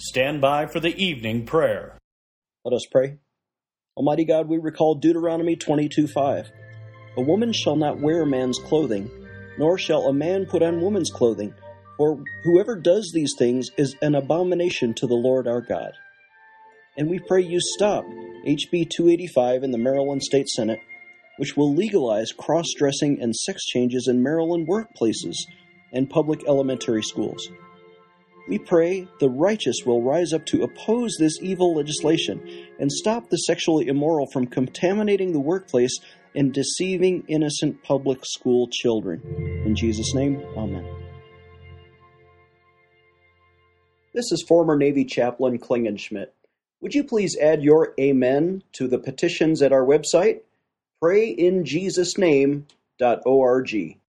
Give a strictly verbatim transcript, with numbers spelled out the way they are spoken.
stand by for the evening prayer. Let us pray. Almighty God, we recall Deuteronomy twenty-two five. A woman shall not wear man's clothing, nor shall a man put on woman's clothing, for whoever does these things is an abomination to the Lord our God. And we pray you stop H B two eighty-five in the Maryland State Senate, which will legalize cross-dressing and sex changes in Maryland workplaces and public elementary schools. We pray the righteous will rise up to oppose this evil legislation and stop the sexually immoral from contaminating the workplace and deceiving innocent public school children. In Jesus' name, amen. This is former Navy Chaplain Klingenschmidt. Would you please add your amen to the petitions at our website, pray in jesus name dot org.